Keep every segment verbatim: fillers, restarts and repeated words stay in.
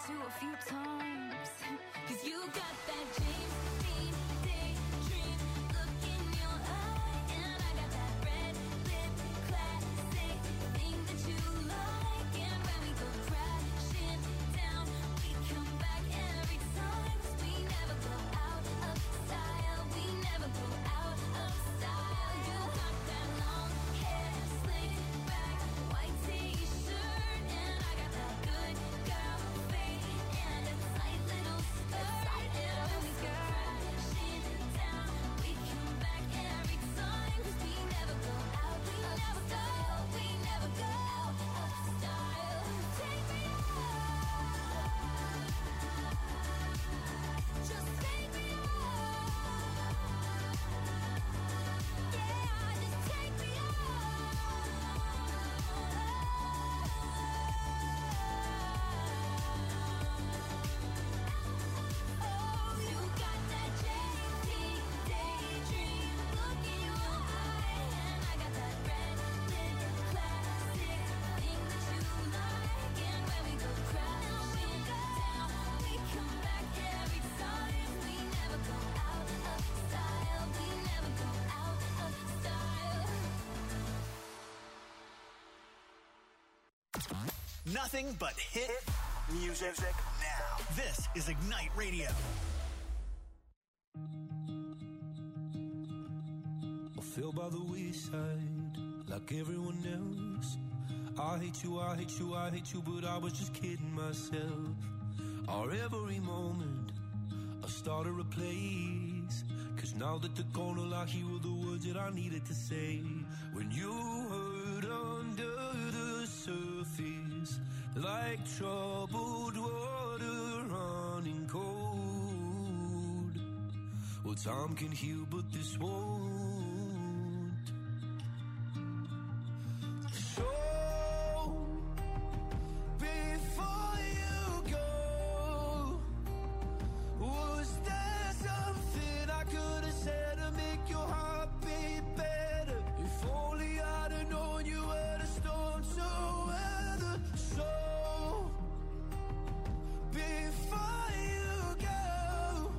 you a few times. Cause you got that James Dean daydream look in your eye. And I got that red lip classic thing that you like. And when we go crashing down, we come back every time. Cause we never go out of style. We never go out of style. You got that long hair slicked back, white t-shirt. And I got that good girl fade and a tight little skirt. And when we go crashing down, we come back every time. Cause we never go out of style. We never go out of style. Take me out. Just take me out. Yeah, just take me out. Oh, you got that J T daydream look in your eye. And I got that red lip classic thing that you like. And when we go crashing down, we come back every time. We never go out of style. We never go out of style. Nothing but hit music now. This is Ignite Radio. I fell by the wayside like everyone else. I hate you, I hate you, I hate you, but I was just kidding myself. Our every moment I started a place. Cause now that they're gone, all I hear were the words that I needed to say. When you hurt under the surface, like troubled water running cold. Well, time can heal, but this won't. So, before you go, was there something I could have said to make your heart beat better? If only I'd have known you were the storm to weather. So, before you go,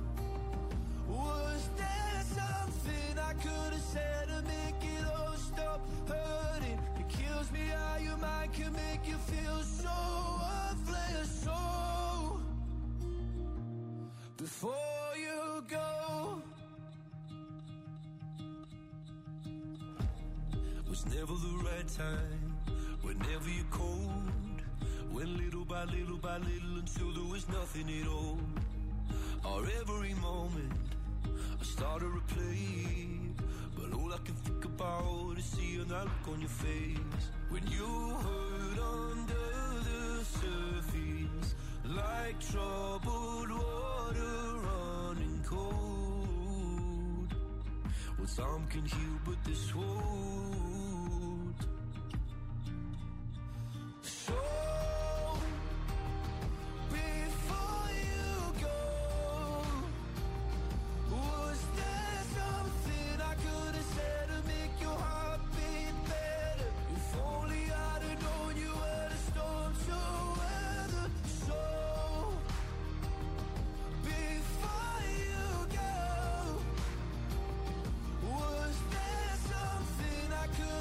was there something I could have said to make it all stop hurting? It kills me how your mind can make you feel so worthless. So, before you go, was never the right time, whenever you're cold. Went little by little by little until there was nothing at all. Our every moment I started to play, but all I can think about is seeing that look on your face. When you hurt under the surface, like troubled water running cold. Well, some can heal, but this won't. So, before you go, was there something I could have said to make your heart beat better? If only I'd have known you were the storm to weather. So, before you go, was there something I could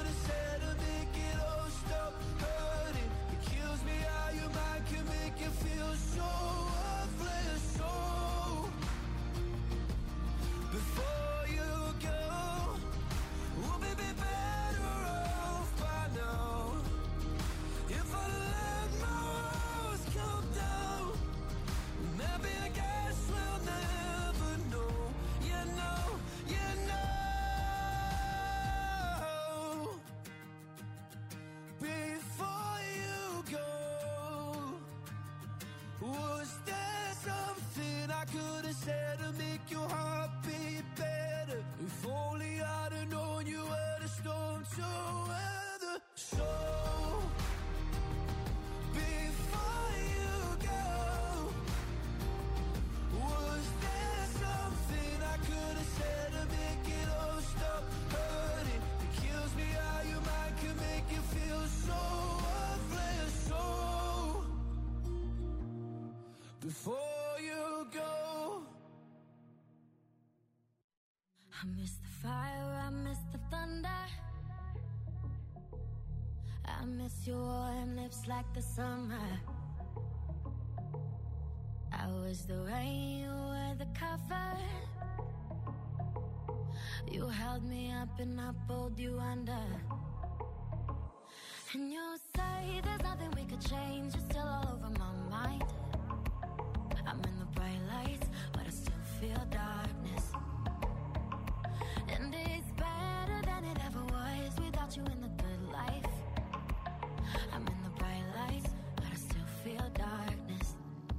miss the fire, I miss the thunder. I miss your warm lips like the summer. I was the rain, you were the cover. You held me up and I pulled you under. And you say there's nothing we could change. You're still all over my mind. I'm in the bright lights, but I still feel darkness. And it's better than it ever was without you in the good life. I'm in the bright lights, but I still feel darkness.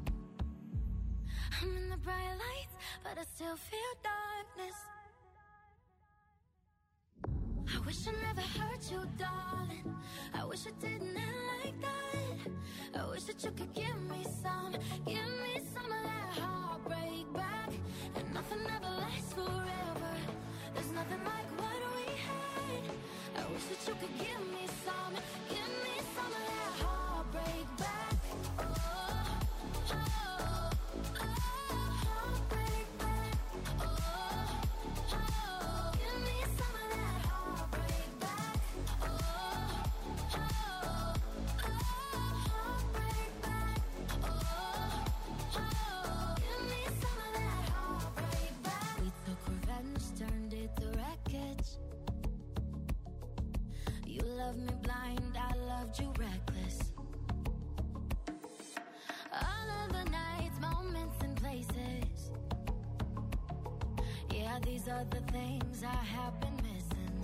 I'm in the bright lights, but I still feel darkness. I wish I never hurt you, darling. I wish I didn't end like that. I wish that you could give me some, give me some of that heartbreak back. And nothing ever lasts forever. There's nothing like what we had. I wish that you could give me some, give me some of that heartbreak back. Oh, oh, oh, heartbreak back. Oh, oh, give me some of that heartbreak back. Oh, oh, oh, heartbreak back. Oh, oh, give me some of that heartbreak back. We took revenge, turned it to wreckage. You loved me blind, I loved you reckless. All of the nights, moments and places. Yeah, these are the things I have been missing.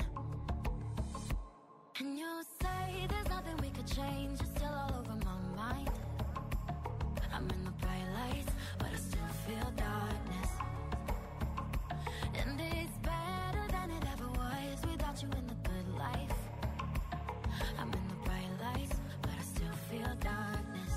And you say there's nothing we could change. You're still all over my mind. I'm in the bright lights, but I still feel darkness. And it's better than it ever was without you in the good life. I'm in the bright lights, but I still feel darkness.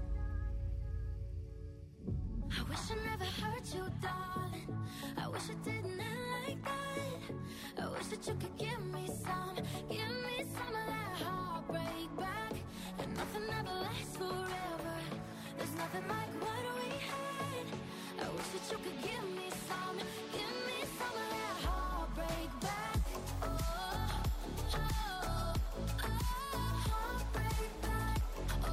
I wish I never hurt you, darling. I wish it didn't end like that. I wish that you could give me some, give me some of that heartbreak back. And nothing ever lasts forever. There's nothing like what we had. I wish that you could give me some, give me some of that heartbreak back. Oh, oh, oh, heartbreak back. Oh,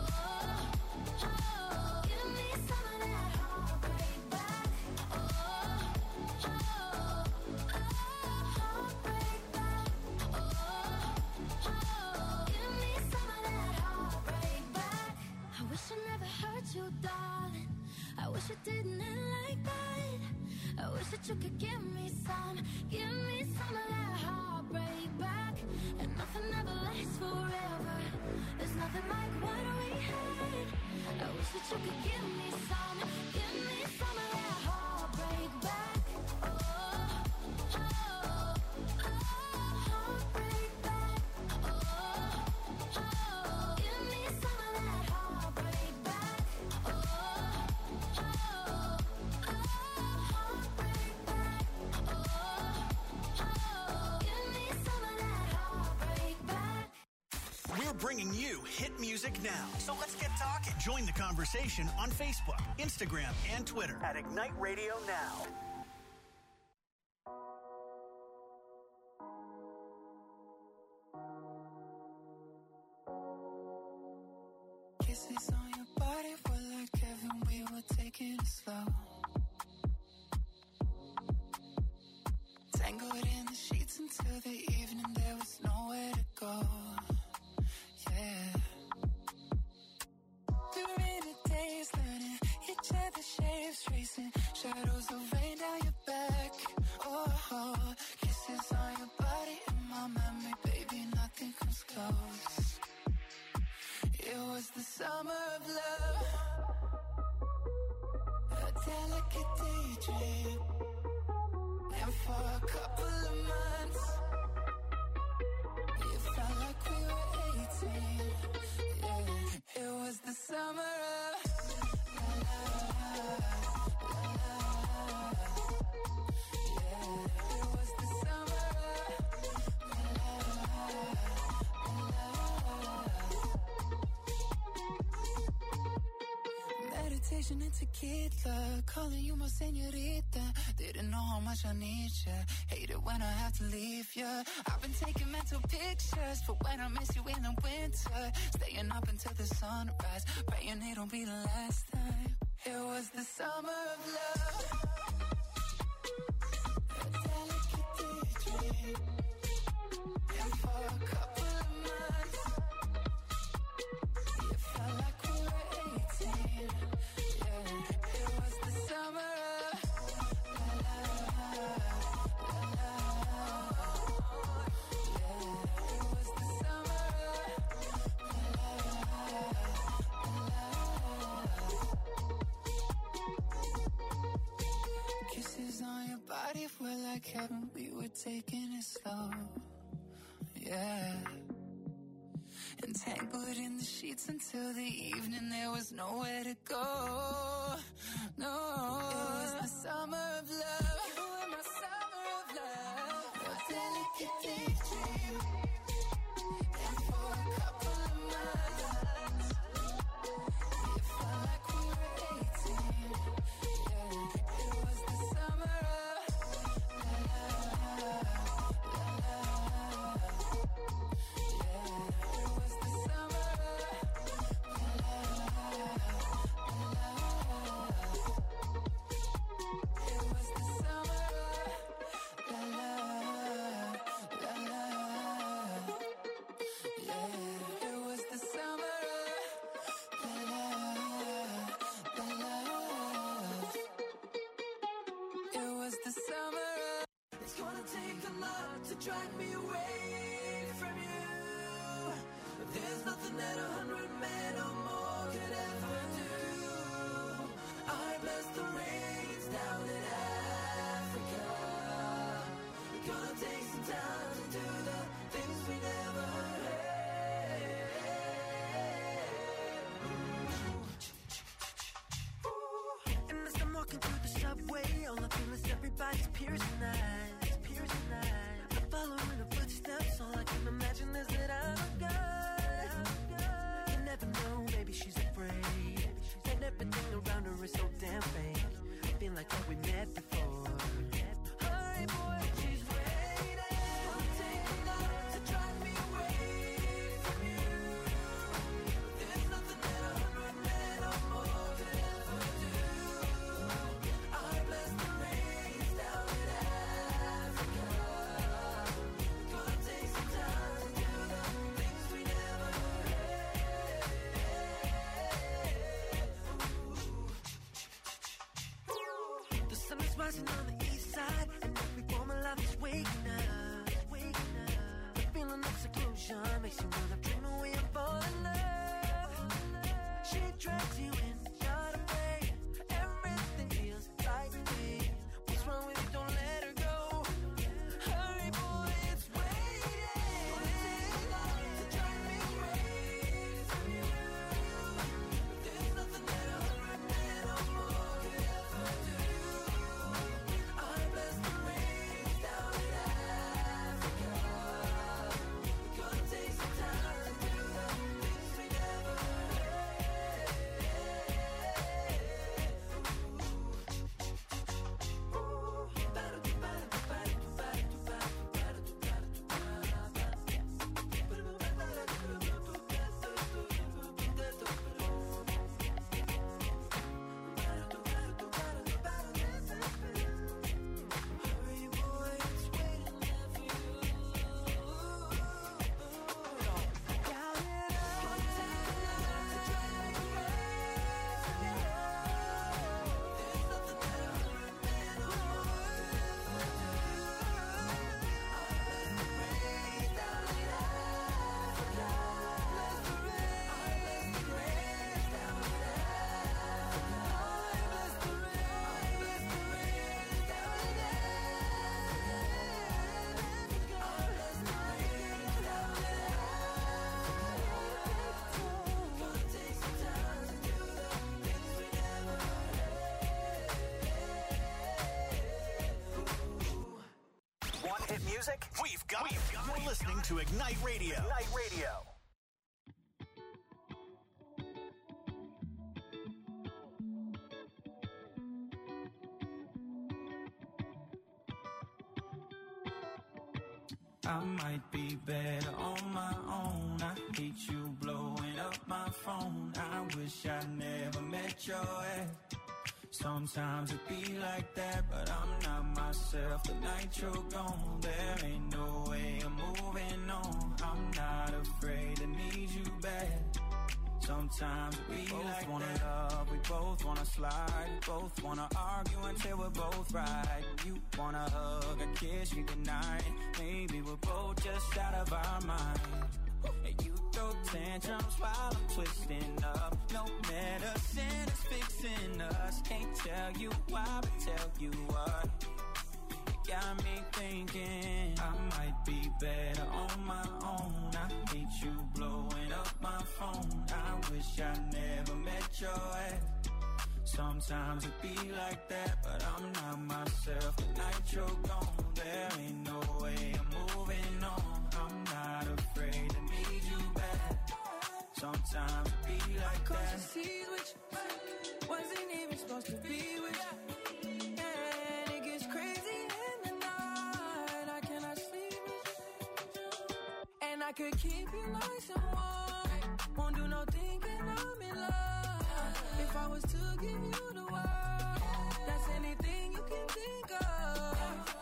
oh, give me some of that heartbreak back. Oh, oh, oh, heartbreak back. Oh, oh, give me some of that heartbreak back. I wish I never hurt you, darling. I wish it didn't end like that. I wish that you could give me some, give me some of that heartbreak back. And nothing ever lasts forever. There's nothing like what we had. I wish that you could give me some, give me some of that heartbreak back. Oh, oh, oh, heartbreak back. Oh, oh, give me some of that heartbreak back. Oh, oh, oh, heartbreak back. Oh, oh, give me some of that heartbreak back. We're bringing you hit music now. So let's get talking. Join the conversation on Facebook, Instagram, and Twitter at Ignite Radio Now. Kisses on your body were like heaven, we were taking it slow. Tangled in the sheets until the evening, there was nowhere to go. Yeah. We're in a daze, learning each other's shapes, tracing shadows of rain down your back. Oh, oh, kisses on your body in my memory, baby, nothing comes close. It was the summer of love, a delicate daydream. And for a couple of months, it felt like we were eighteen. Yeah, it was the summer of la la la la la. Yeah, it was the summer of la la la la. Meditation Ocean and tequila, calling you my señorita. Didn't know how much I need ya. Hate it when I have to leave ya. I've been taking mental pictures for when I miss you in the winter. Staying up until the sunrise, praying it don't be the last time. It was the summer of love, a delicate daydream. And for a couple of months, it felt like we were eighteen. Yeah, it was the summer of la la la la. Yeah, it was the summer of la la la. Kisses on your body were like heaven. We were taking it slow. Yeah. Entangled in the sheets until the evening, there was nowhere to go. No, it was the summer of love. You were my summer of love, a delicate daydream. And for a couple of months, it felt like we were eighteen. Yeah, it was the summer of la la la la. Drag me away from you. There's nothing that a hundred men or more could ever do. I bless the rains down in Africa. We're gonna take some time to do the things we never had. And as I'm walking through the subway, all I feel is everybody's piercing eyes, piercing eyes. Following the footsteps, all I can imagine is that I'm a guy. You never know, maybe she's afraid. And everything around her is so damn fake. I feel like that we met before. Hurry, boy, she's waiting. Don't take me now to drive me away from you. There's nothing that a hundred men or more could ever do. I bless the rains down in Africa. Rising on the east side, and every form of life is waking up, waking up. The feeling of seclusion makes you wanna dream away and fall in love. She drags you in, not afraid. Everything feels right to me. What's wrong with you? Don't let her go. Hurry, boy, it's waiting. To drive me away from you. There's nothing that a hundred men or more could ever do. Music? We've got, We've got You're listening got to Ignite Radio. Ignite Radio. I might be better on my own. I hate you blowing up my phone. I wish I never met your ex. Sometimes it be like that, but I'm not myself. The night you're gone, there ain't no way I'm moving on. I'm not afraid to need you back. Sometimes we both like wanna that. Love, we both wanna slide, we both wanna argue until we're both right. You wanna hug, a kiss you goodnight. Maybe we're both just out of our minds. And you throw tantrums while I'm twisting up. No medicine is fixing us. Can't tell you why, but tell you what. You got me thinking I might be better on my own. I hate you blowing up my phone. I wish I never met your ex. Sometimes it be like that, but I'm not myself. The night you're gone, there ain't no way I'm moving on. I'm not afraid to need you back. Sometimes it be like that. See which wasn't even supposed to be with you. And it gets crazy in the night. I cannot sleep with you. And I could keep you nice and warm. Won't do no thinking I'm in love. If I was to give you the world, that's anything you can think of.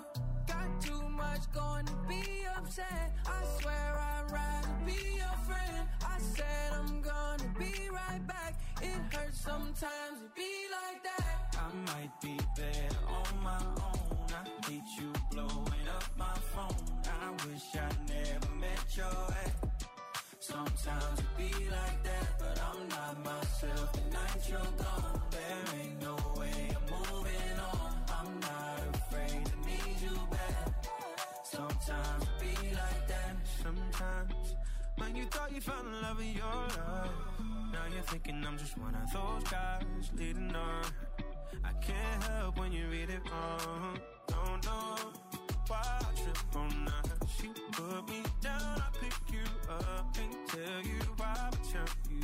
Got too much going to be upset. I swear I'd rather be your friend. I said I'm gonna be right back. It hurts sometimes to be like that. I might be better on my own. I hate you blowing up my phone. I wish I never met your ex. Sometimes it be like that, but I'm not myself. The night you're gone, there ain't no way I'm moving on. I'm not afraid to need you back. Sometimes it be like that. Sometimes, man, you thought you found the love of your life. Now you're thinking I'm just one of those guys leading on. I can't help when you read it wrong. Don't know why I trip on that. She put me down, I pick you up. Can't tell you why, but tell you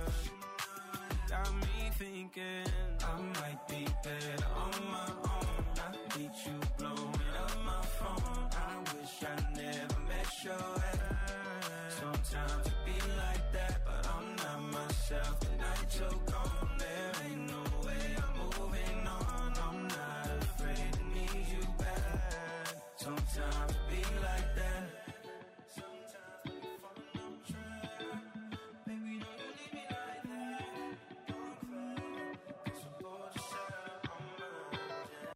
up. Got me thinking I might be better on my own. I hate you blowing up my phone. I wish I never met your ex. Sometimes it be like that, but I'm not myself. The night you're gone, there ain't no way I'm moving on. I'm not afraid to need you back. Sometimes it be like that. Sometimes we fall on track. Baby, don't you leave me like that. Don't cry, 'cause I'm bored just out on my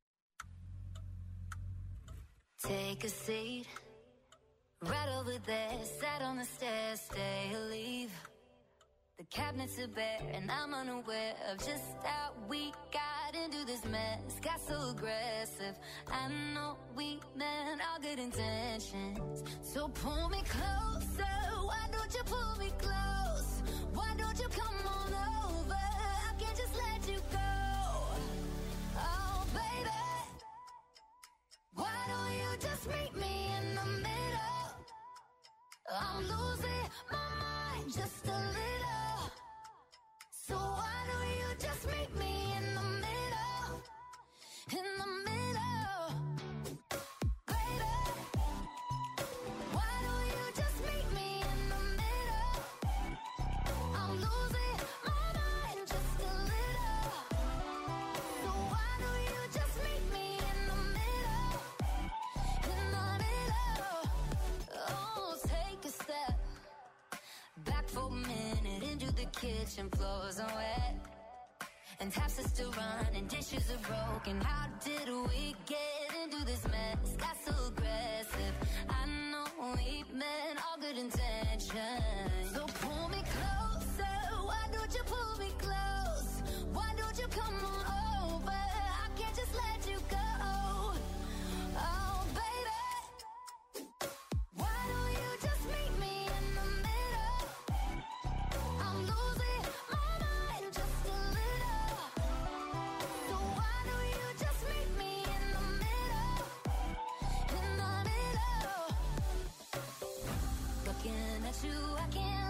Take a seat, right over there, sat on the stairs, stay or leave. The cabinets are bare and I'm unaware of just how we got into this mess. Got so aggressive, I know we meant all good intentions. So pull me closer, why don't you pull me close? Why don't you come on over, I can't just let you go. Oh baby, why don't you just meet me in the middle? I'm losing my mind just a little. So why don't you just meet me in the middle? In the middle. Baby, why don't you just meet me in the middle? I'm losing my mind just a little. So why don't you just meet me in the middle? In the middle. Oh, take a step back for a minute into the kitchen, floors are wet and taps are still running, dishes are broken. How did we get into this mess? Got so aggressive, I know we meant all good intentions. So pull me closer, why don't you pull me close? Why don't you come on over, I can't just let you go. Oh baby, why don't you just meet me in the middle? I'm losing my mind just a little. So why don't you just meet me in the middle? In the middle. Looking at you, I can't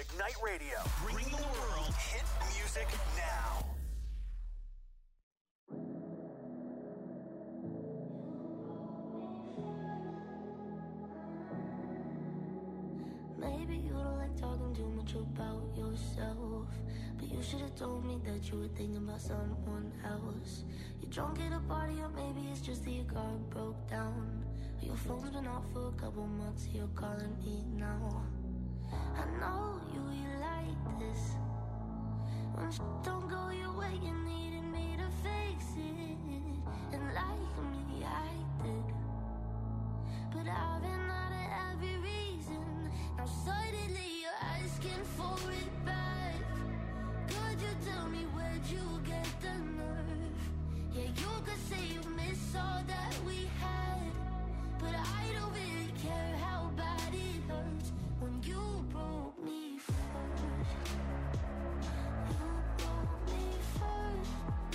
Ignite Radio, bringing the world hit music now. Maybe you don't like talking too much about yourself, but you should have told me that you were thinking about someone else. You're drunk at a party, or maybe it's just that your car broke down. Your phone's been off for a couple months, you're calling me now. I know you, you like this. When shit don't go your way, you needed me to fix it. And like me, I did. But I've been out of every reason. Now suddenly you're asking for it back. Could you tell me where'd you get the nerve? Yeah, you could say you miss all that we had, but I don't really care how bad it hurts when you broke me first. You broke me first.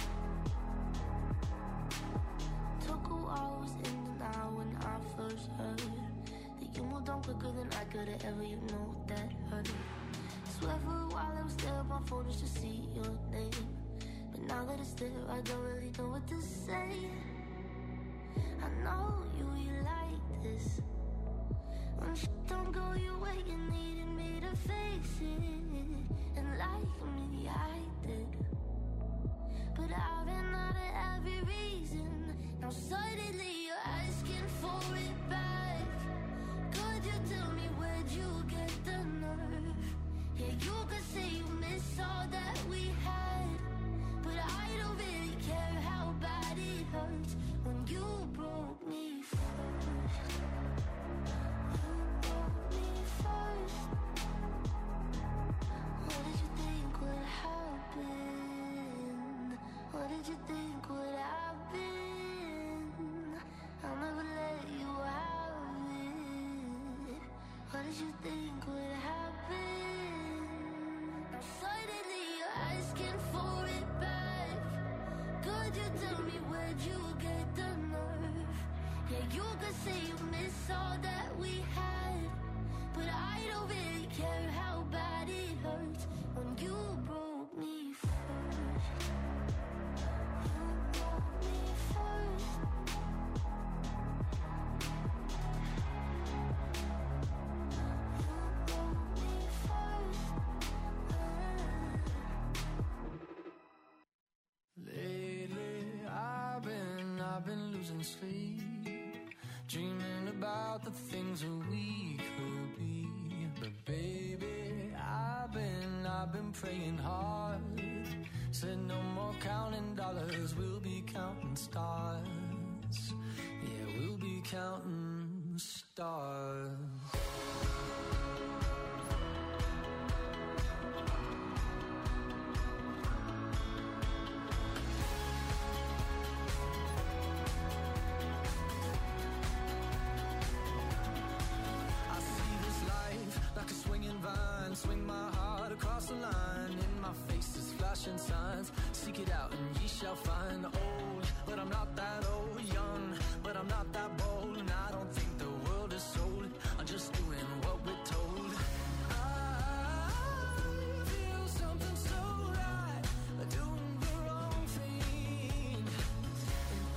Took a while, was in denial when I first heard that you moved on quicker than I could have ever, you know that hurt. Swear for a while I was there on my phone just to see your name, but now that it's there I don't really know what to say. I know you, you like this. When shit don't go your way, you needed me to fix it. And like me, I did. But I've been out of every reason. Now suddenly you're asking for it back. Could you tell me where'd you get the nerve? Yeah, you could say you miss all that we had, but I don't really care how bad it hurts when you broke me first. You broke me first. What did you think would happen? What did you think would happen? I'll never let you have it. What did you think would happen? Now suddenly you're asking for it back. Could you tell me where'd you get the nerve? Yeah, you could say you miss all that we had, but I don't really care how bad it hurts when you broke me first. You broke me first. You broke me first. Lately, I've been, I've been losing sleep, dreaming about the things that we could be. But baby, I've been, I've been praying hard. Said no more counting dollars, we'll be counting stars. Yeah, we'll be counting stars. Like a swinging vine, swing my heart across the line. In my face is flashing signs. Seek it out and ye shall find. Old, but I'm not that old. Young, but I'm not that bold. And I don't think the world is sold. I'm just doing what we're told. I feel something so right, doing the wrong thing. And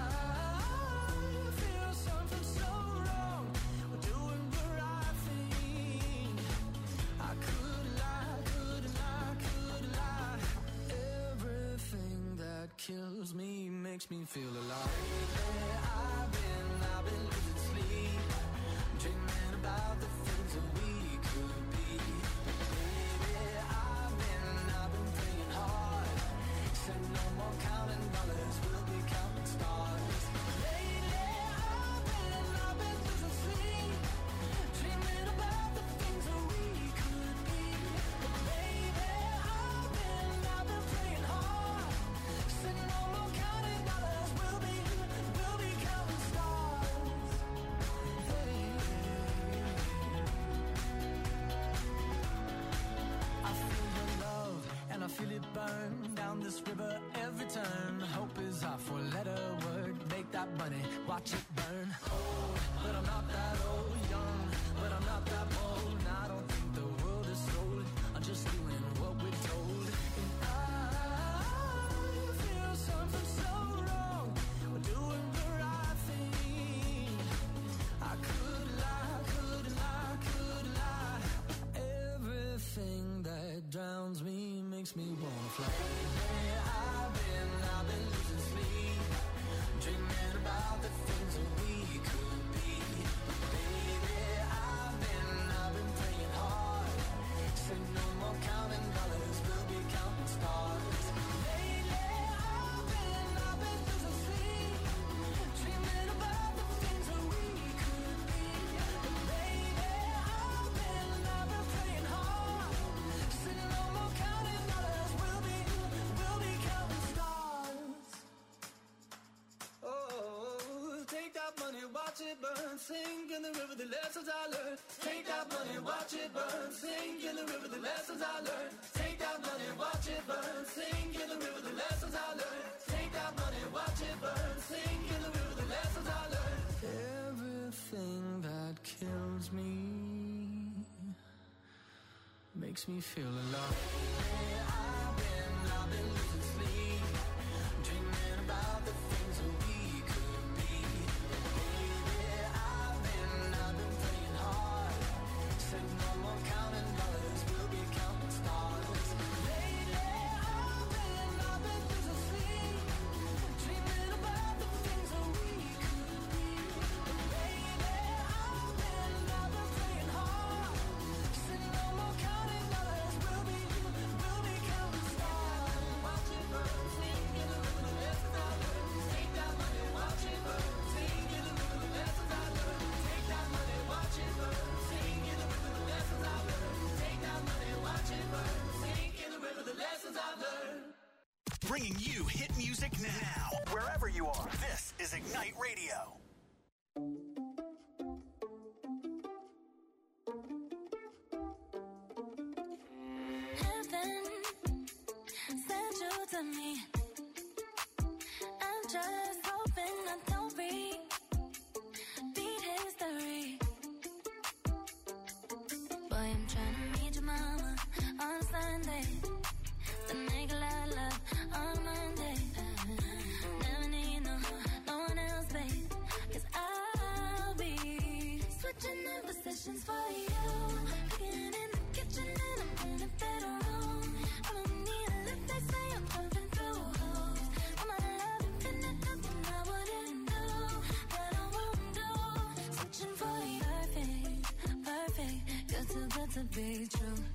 I feel something so wrong, doing the right thing. I could lie, could lie, could lie. Everything that kills me makes me feel alive. Lately, I've been, I've been losing sleep, dreaming about the things that we could be. Baby, I've been, I've been praying hard. Said no more counting dollars, we'll be counting stars. Lately, I've been, I've been losing sleep, dreaming about the things that we could be. But baby, I've been, I've been praying hard. Said no more counting dollars, we'll be, we'll be counting stars. Hey. I feel your love and I feel it burn down this river every turn. Hope is our four-letter word. Make that money, watch it burn. Old, but I'm not that old. Young, but I'm not that bold. And I don't think the world is sold. sink in the river, the lessons I learned. Take that money, watch it burn. Sink in the river, the lessons I learned. Take that money, watch it burn. Sink in the river, the lessons I learned. Take that money, watch it burn. Sink in the river, the lessons I learned. Everything that kills me makes me feel alive. I've been, I've been losing sleep, dreaming about the things that we could be. Baby, I've been, I've been playing hard. Said no more counting dollars, we'll be counting stars. Lately, I've been, I've been losing sleep, dreaming about the things that we could be. Baby, I've been, I've been playing hard. Said no more counting dollars, we'll be, we'll be counting stars. Watch it burn, sing in the river, the lessons I learned. Take that money, watch it burn, sing in the river, the lessons I learned. Take that money, watch it burn, sing in the river, the lessons I learned. Take that money, watch it burn, sing in the river, the lessons I learned. Bringing you hit music now, wherever you are. This is Ignite Radio. Heaven sent you to me. I'm just hoping I don't repeat history. Boy, I'm trying to meet your mama on Sunday. Then make a lot of love on Monday. Never need no, no one else, babe. Cause I'll be switching in positions for you. Cooking in the kitchen and I'm in the bedroom. I don't need a lift, they say I'm jumping through holes. For my love, infinite, nothing I wouldn't do, that I won't do. Switching for you, perfect, perfect. Good too good to be true.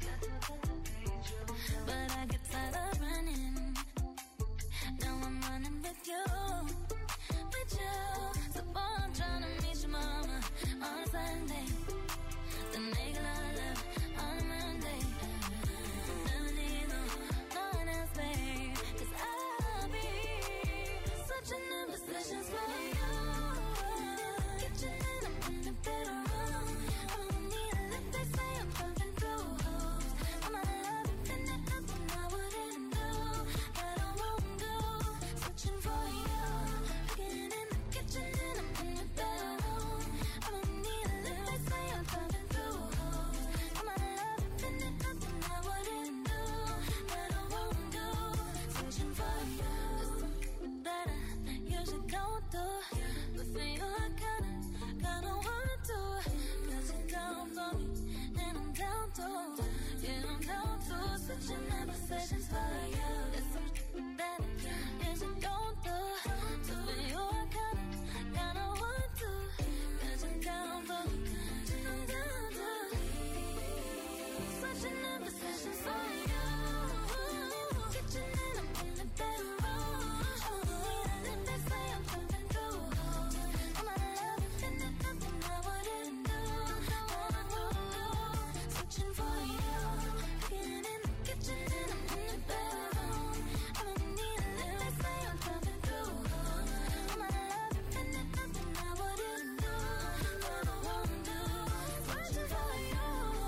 But I get tired of running. Now I'm running with you, with you. So boy, I'm trying to meet your mama on Sunday. Then make a lot of love on Monday. Never need no, no one else, babe. Cause I'll be switching in positions for you. Kitchen and I'm in the bedroom. I don't need a lift, they say I'm jumping through holes. For my love, infinite, nothing I wouldn't do, that I won't do. Switching for you. Cooking in the kitchen and I'm in the bedroom. I don't need a lift, they say I'm jumping through holes. For my love, infinite, nothing I wouldn't do, that I won't do. Switching for you. There's something that I usually don't do, but for you I kinda, kinda wanna do. Cause you're down for me, and I'm down too. Yeah, I'm down too. Switching my positions for you. There's something that I usually don't do, but for you I kinda, kinda want to. Cause you're down for me, and I'm down too. Switching my positions for you. Kitchen and I'm in the bedroom. I don't need a lift, they say I'm jumping through holes. For my love, infinite, nothing I wouldn't do, that I won't do. Switching for you. Cooking in the kitchen and I'm in the bedroom. I don't need a lift, they say I'm jumping through holes. For my love, infinite, nothing I wouldn't do, that I won't do. Switching for you.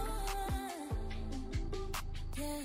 Yeah.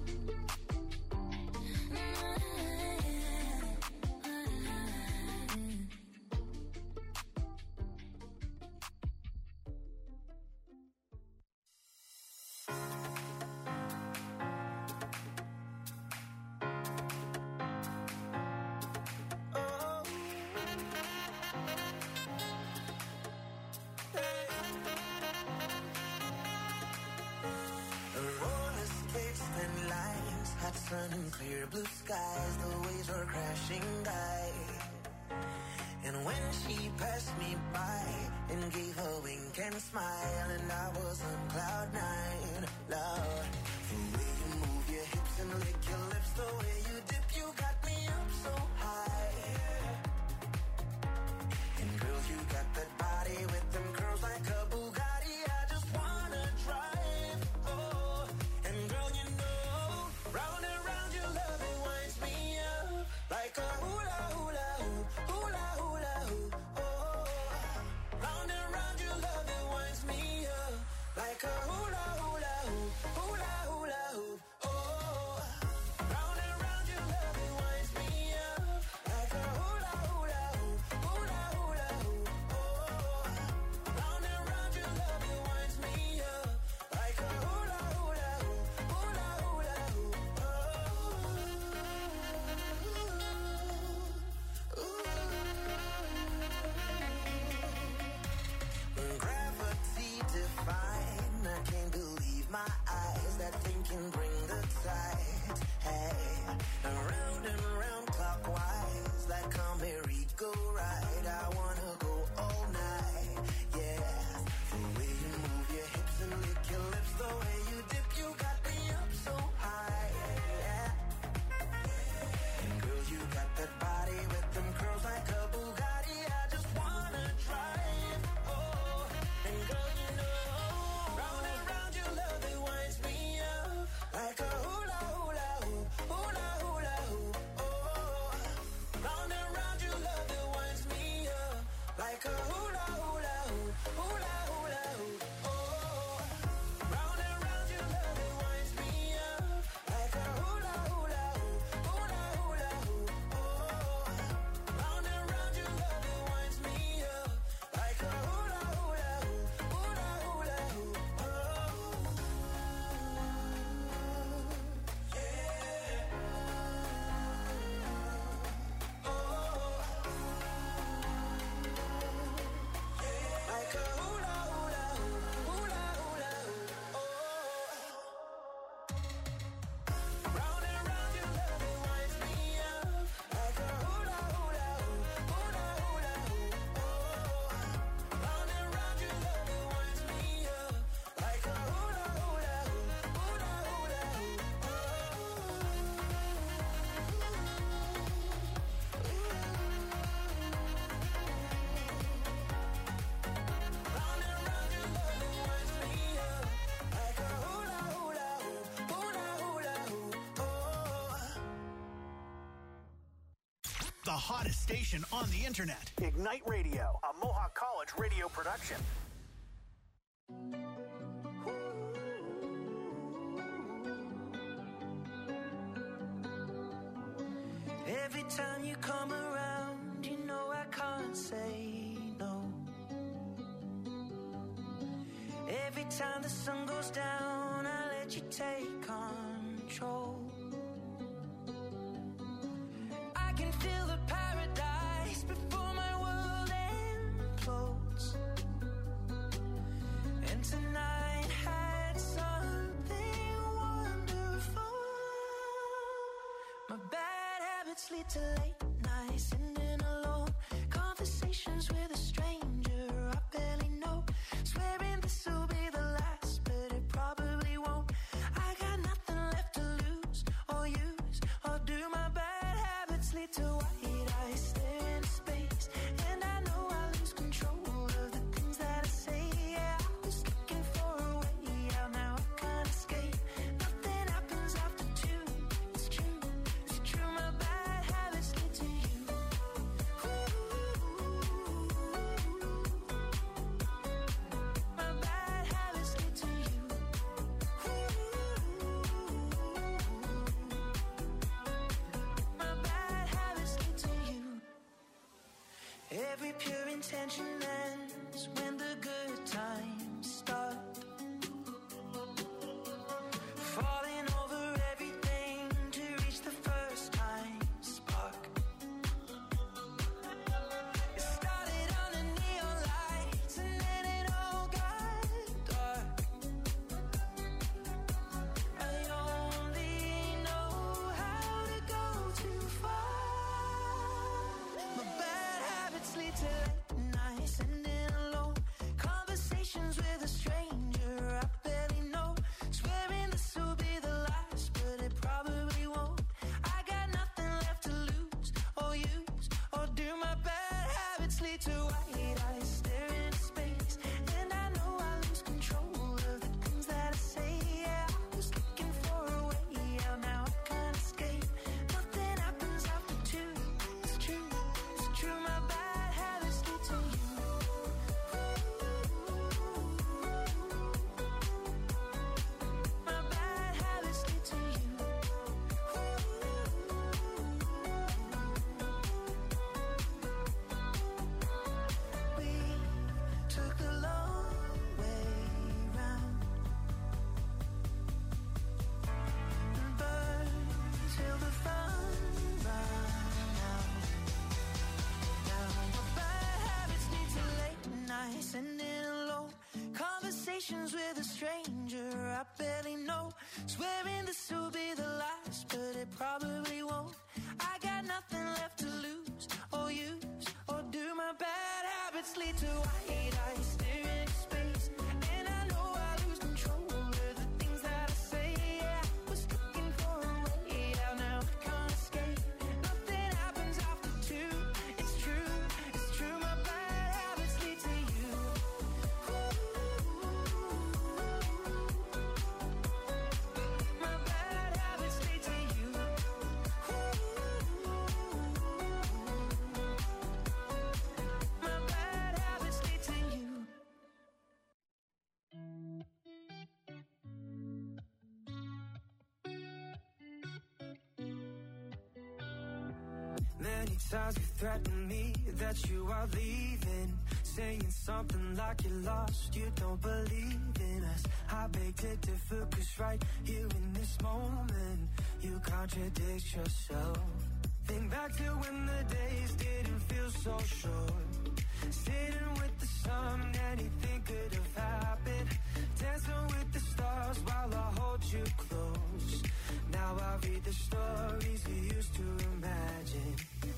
Roller skates, thin lines, hot sun and clear blue skies. The waves were crashing by. And when she passed me by and gave a wink and smile, and I was on cloud nine, Lord, the way you move your hips and lick your lips, the way you dip, you got me up so high. And girl, you got that body with them curls like a Bugatti. I just wanna drive. Oh, and girl, you know, round and round your love, it winds me up like a hula hula hoop, hula hula hoop. Oh, round and round. the hottest station on the internet. Ignite Radio, a Mohawk College radio production. Every time you come around, you know I can't say no. Every time the sun goes down, I let you take control. I can feel the paradise before my world implodes. And tonight had something wonderful. My bad habits lead to late nights, sitting alone. Conversations with a stranger I barely know. Swearing this will be the last, but it probably won't. I got nothing left to lose or use or do. My bad habits lead to white eyes stare into space, and I know I lose control of the things that I say. Yeah, I was looking for a way out, now I can't escape. Nothing happens after two. It's true, it's true. My bad habits lead to you. My bad habits lead to you. My bad habits lead to you. Every pure intention ends when the good times start. Falling over everything to reach the first time spark. It started under neon lights and then it all got dark. I only know how to go too far. My bad habits lead to late nights, sitting alone. Conversations with a stranger I barely know. Swearing this will be the last, but it probably won't. I got nothing left to lose or use or do. My bad habits lead to white eyes stare into space, and I know I lose control of the things that I say. Yeah, I was looking for a way out, now I can't escape. Nothing happens after two. It's true, it's true. My bad habits lead to you. My bad habits lead to you. We took the long way round and burned till the fun ran out. Now my bad habits lead to late nights, sitting alone. Conversations with a stranger I barely know. Swearing this will be the last, but it probably won't. I got nothing left to lose or use or do. My bad habits lead to white eyes stare into space, and I know I lose control of the things that I say. Yeah, I was looking for a way out, now I can't escape. Nothing happens after two. It's true, it's true. My bad habits lead to you. My bad habits lead to you. My bad habits lead to you. Many times you threaten me that you are leaving, saying something like you're lost, you don't believe in us. I beg to differ, cause right here in this moment, you contradict yourself. Think back to when the days didn't feel so short, sitting with the sun, anything could have happened, dancing with the stars while I hold you close. Now I read the stories we used to imagine.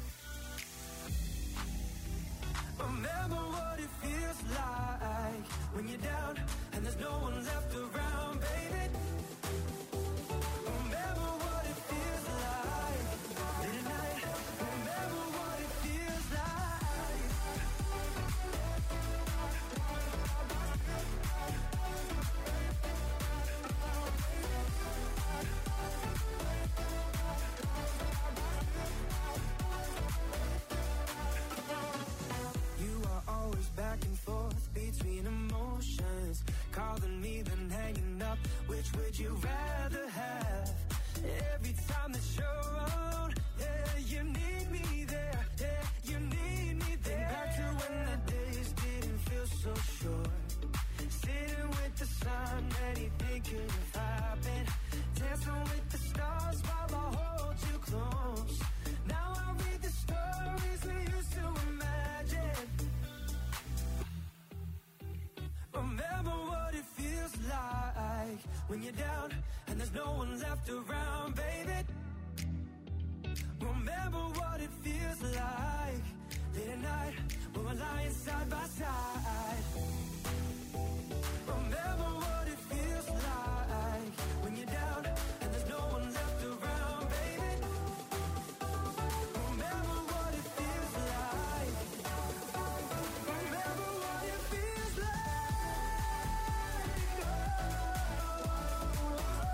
Remember what it feels like when you're down and there's no one left around, baby. Remember what it feels like late at night. Remember what it feels like. no one left around, baby. Remember what it feels like late at night when we're lying side by side. Remember what it feels like when you're down and there's no one left around, baby. Remember what it feels like. Remember what it feels like. Oh,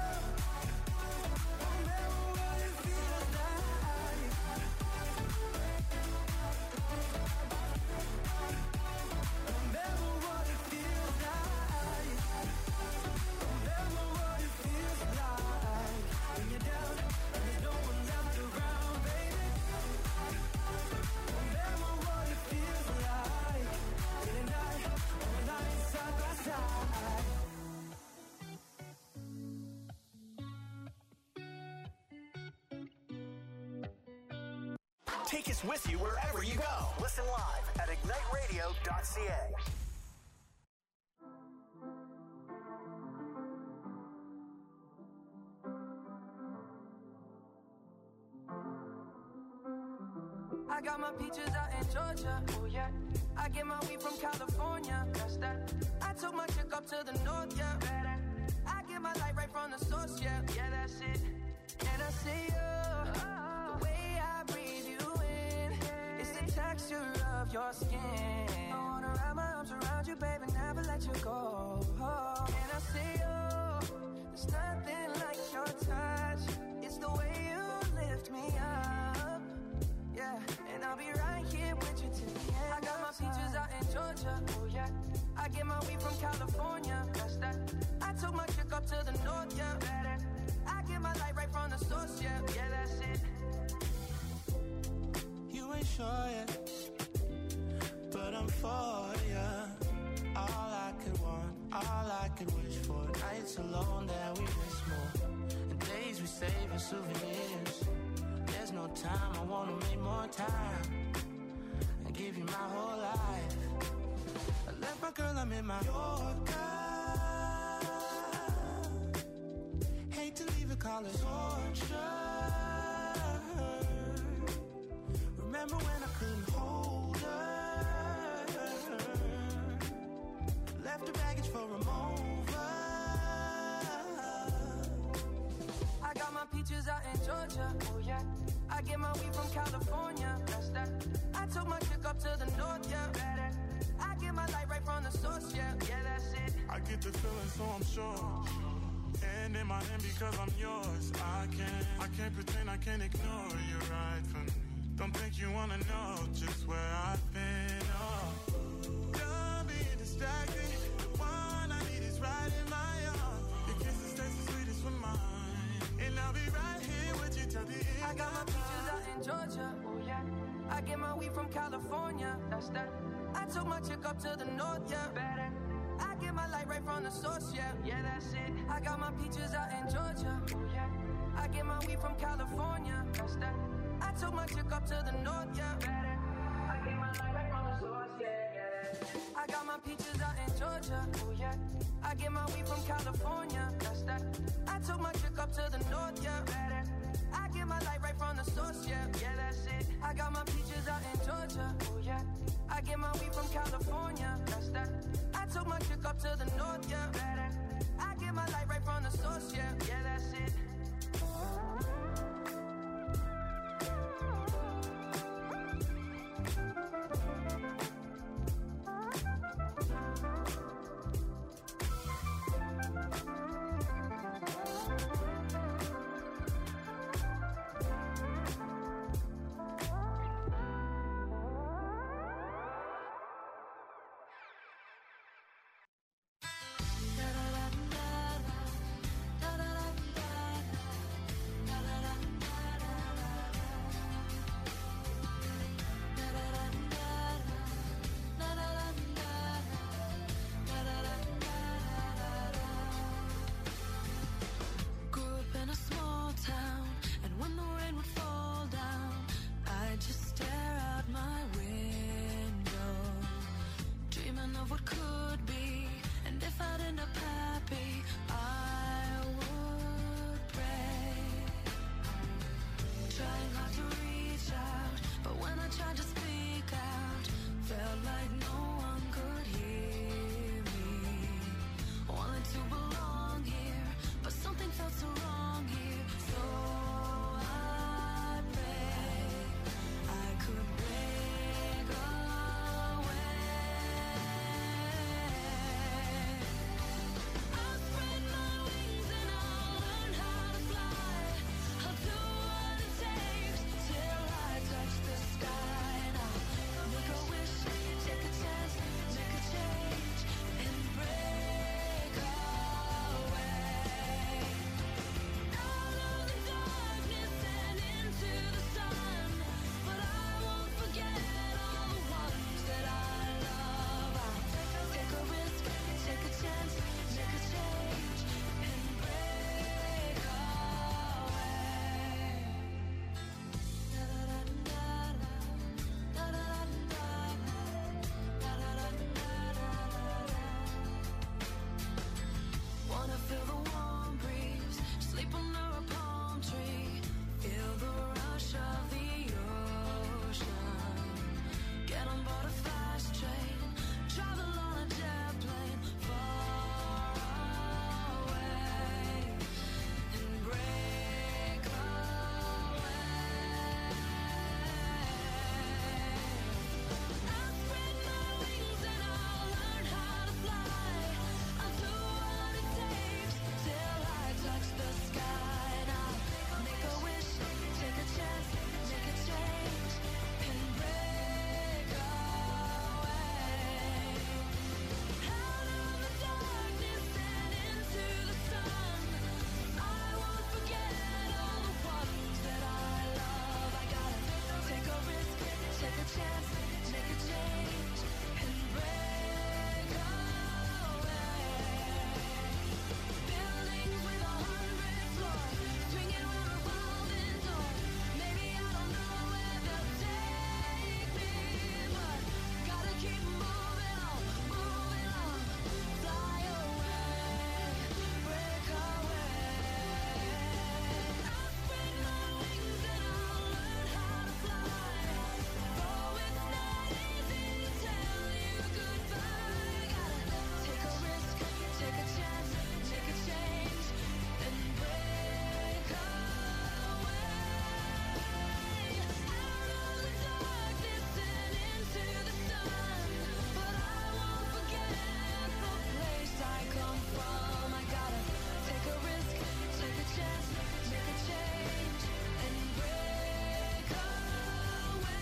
remember what it feels like. Remember what it feels like. Remember what it feels like when you're down and there's no one left around, baby. Remember what it feels like late at night when we're lying side by side. Take us with you wherever you go. Listen live at ignite radio dot c a. I got my peaches out in Georgia, oh yeah. I get my weed from California, that's that. I took my chick up to the north, yeah. Better. I get my light right from the source, yeah. Yeah, that's it. And I see you, the way I breathe you in. It's the texture of your skin. I wanna wrap my arms around you, baby, never let you go. And I see you, there's nothing like your touch. It's the way you lift me up. Yeah, and I'll be right here with you till the end. I got my peaches out in Georgia, oh yeah. I get my weed from California, that's that. I took my chick up to the north, yeah. Better. I get my light right from the source, yeah. Yeah, that's it. You ain't sure yet, but I'm for ya. All I could want, all I could wish for. Nights alone that we miss more, and days we save as souvenirs. There's no time, I wanna make more time and give you my whole life. I left my girl, I'm in my Yorker. Hate to leave it, call it torture. Remember when I couldn't hold her? Left her baggage for a mover. I got my peaches out in Georgia, oh yeah. I get my weed from California, that's that. I took my chick up to the north, yeah. Better. I get my light right from the source, yeah. Yeah, that's it. I get the feeling, so I'm sure. And in my hand because I'm yours. I can't, I can't pretend, I can't ignore you right from me. Don't think you wanna know just where I've been. Oh, don't be distracted. The one I need is right in my arms. Your kisses taste the sweetest with mine, and I'll be right here with you till the end. I got my peaches out in Georgia, oh yeah. I get my weed from California, that's that. I took my chick up to the north, yeah. Better. I get my light right from the source, yeah. Yeah, that's it. I got my peaches out in Georgia, oh yeah. I get my weed from California, that's that. I took my chick up to the north, yeah. Better. I get my light right from the source, yeah. Yeah. I got my peaches out in Georgia, oh yeah. I get my weed from California, that's that. I took my chick up to the north, yeah. Better. I get my light right from the source, yeah. Yeah, that's it. I got my peaches out in Georgia, oh yeah. I get my weed from California, that's that. I took my chick up to the north, yeah. Better. I get my light right from the source, yeah. Yeah, that's it. Da da da da da da da da da. a chance, make a change, and break away. Buildings with a hundred floors, swinging around revolving doors. Maybe I don't know where they'll take me, but gotta keep moving on, moving on. Fly away, break away. I'll spread my wings and I'll learn how to fly. Though it's not easy to tell you goodbye. Gotta take a risk, take a chance, make a change, and break away. Out of the darkness and into the sun. But I won't forget the place I come from. I gotta take a risk, take a chance, make a change, and break away.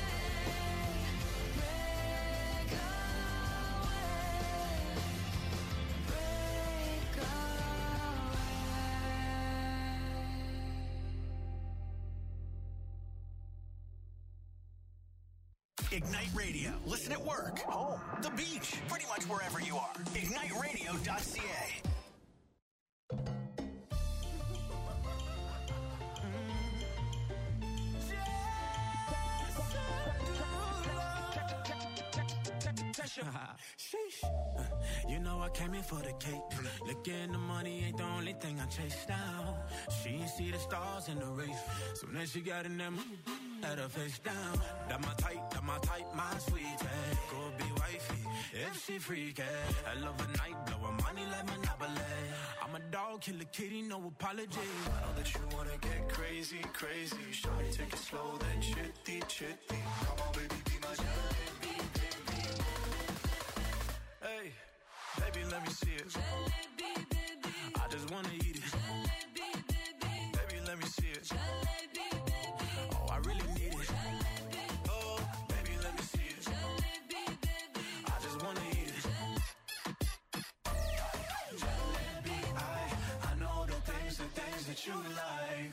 Break away. Break away. Ignite Radio. Listen at work, home, the beach, pretty much wherever you are. ignite radio dot c a. Sheesh. Uh, You know I came in for the cake. Looking the money ain't the only thing I chase down. She ain't see the stars in the race. So then she got in them, had her face down. That my type, that my type, my sweetie. Go be wifey, if she freaky. I love a night, blow her money like Monopoly. I'm a dog, kill a kitty, no apology. I know that you wanna get crazy, crazy. Shawty, take it slow, then chitty, chitty. Come on, baby, be my jalebi, baby. Hey, baby, let me see it. I just wanna eat it. Baby, let me see it. Oh, I really need it. Oh, baby, let me see it. I just wanna eat it. Jalebi, I, I know the things, the things that you like.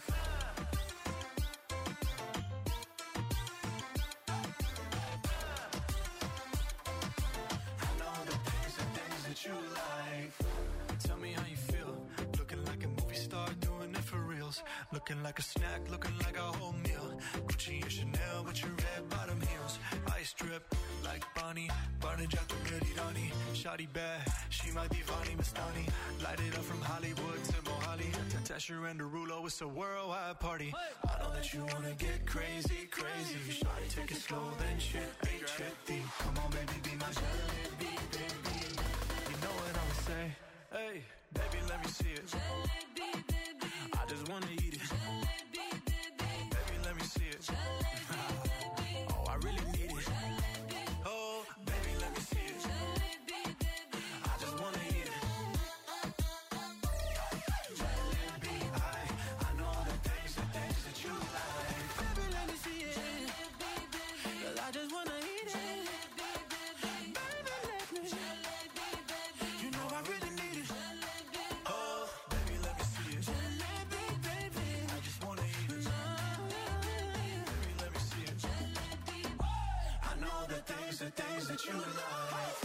I know the things, the things that you like. Tell me how you feel. Looking like a movie star, doing it for reals. Looking like a snack, looking like a whole meal. Gucci and Chanel with your red bottom heels. Ice drip like Bonnie, Barney Jack the Birdie Shawty bad, she my divani Mastani. Light it up from Hollywood to Mohali. Tasher and Derulo, it's a worldwide party. I know that you wanna get crazy, crazy. Shawty, take it slow, then chitty, chitty. Come on, baby, be my jalebi, baby. You know what I'ma say? Hey, baby, let me see it. I just wanna eat it. Baby, let me see it. Oh, I really need it. Oh, baby, let me see it. I just wanna eat it. Jalebi, I, I know the things, the things that you like. Baby, let me see it. Girl, I just wanna eat it. Baby, let me. You know I really need it. Oh, baby, let me see it. I just wanna eat it. Baby, let me see it. I know the things, the things that you like.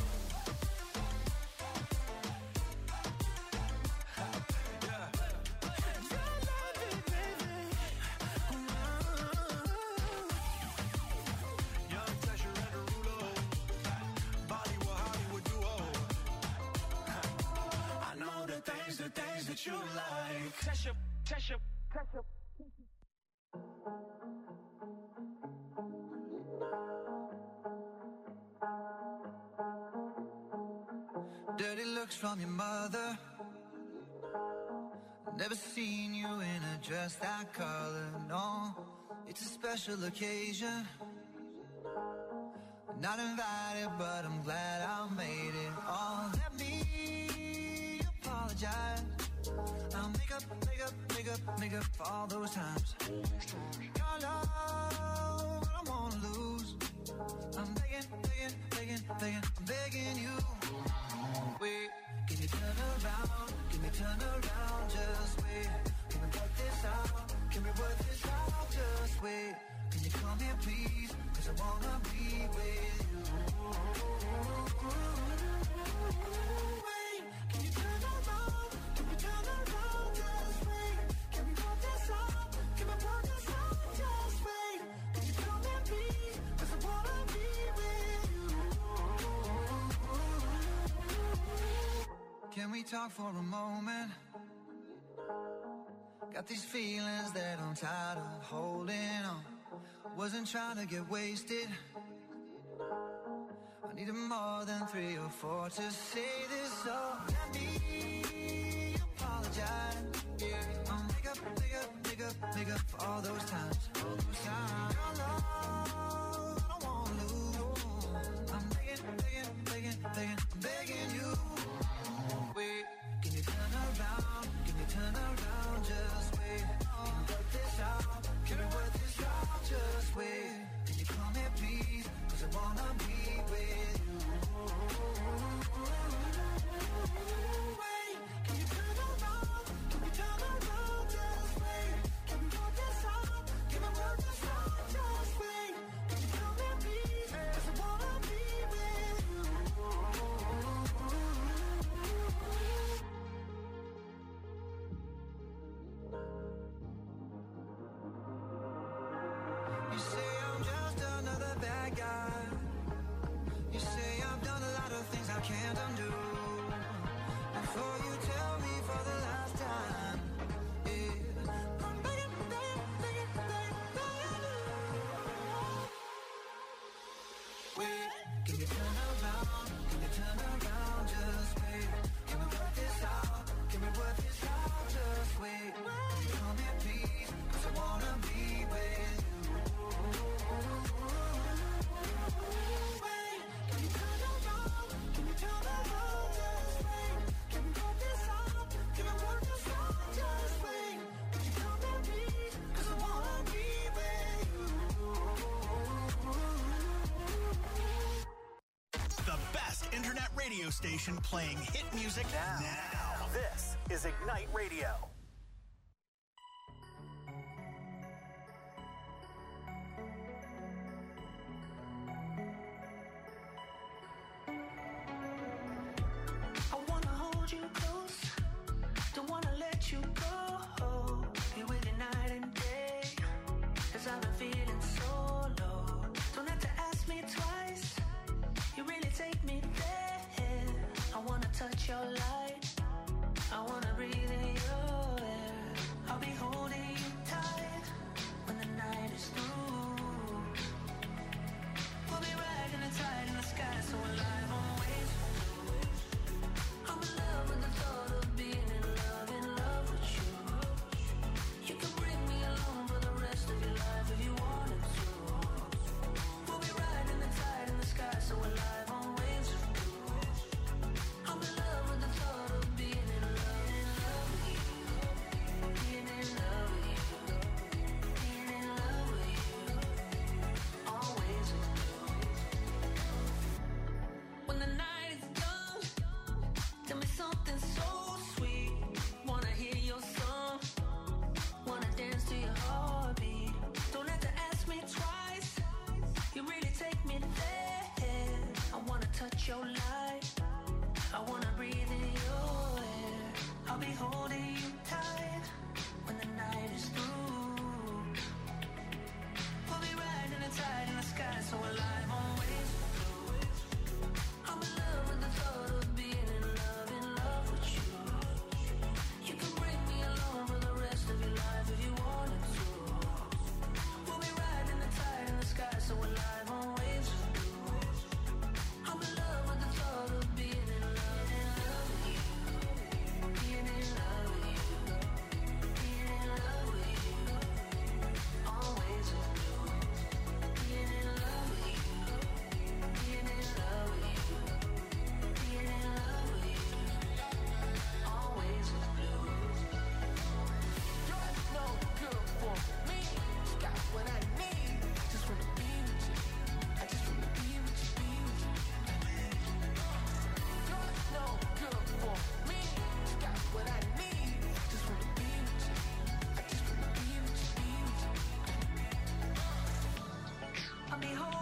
Young Tasher and Derulo. Bollywood, Hollywood duo. I know the things, the things that you like. Tasha, Tasha, Tasha. Dirty looks from your mother. Never seen you in a dress that color, no. It's a special occasion. Not invited, but I'm glad I made it. Oh, let me apologize. I'll make up, make up, make up, make up for all those times. Your love, I don't wanna lose. I'm begging, begging, begging, begging, I'm begging you. Wait, can you turn around? Can we turn around? Just wait. Can we work this out? Can we work this out? Just wait. Can you come here, please? Cause I wanna talk for a moment? Got these feelings that I'm tired of holding on. Wasn't trying to get wasted. I needed more than three or four to say this, so let me apologize. Yeah, I'll make up, make up, make up, make up for all those times. All those times. Your love, I don't wanna lose. I'm begging, begging, begging, begging, I'm begging you. Wait, can you turn around? Can you turn around? Just wait. Can you work this out? Can you work this out? Just wait. Can you come here, please? 'Cause I wanna be with you. Wait, can you turn around? Can you turn around? Just wait. Can we work this out? Can we work this out? Just wait. Can you come here, please? 'Cause I wanna be with you. You say I'm just another bad guy. You say I've done a lot of things I can't undo. Before you tell me for the last time, yeah, I'm begging, begging, begging, begging, begging you. Wait, can you turn around? Can you turn around? Just wait. Can we work this out? Can we work this out? Just wait. Can you come here, please? 'Cause I wanna be with you. Wait, can you turn around? Can you turn around? Just wait. Can we work this out? Can we work this out? Just wait. Can you come here, please? 'Cause I wanna be with you. The best internet radio station playing hit music now. now. This is Ignite Radio. I wanna hold you close, don't wanna let you go. Be with you night and day, 'cause I've been feeling so low. Don't have to ask me twice, you really take me there. I wanna touch your light, I wanna breathe in your air. I'll be holding you tight when the night is through. We'll be riding the tide in the sky, so alive on waves. I'm in love with the thought of being in love, in love with you. You can bring me along for the rest of your life if you wanted to. We'll be riding the tide in the sky, so alive on waves of blue. I'm in love with the thought of being in love, in love with you. Being in love with you. Being in love with you. Always with you. When the night is done, tell me something so sweet. Wanna hear your song, wanna dance to your heartbeat. Don't have to ask me twice, you really take me there. I wanna touch your light, I wanna breathe in your air. I'll be holding you tight when the night is through. We'll be riding the tide in the sky, so alive.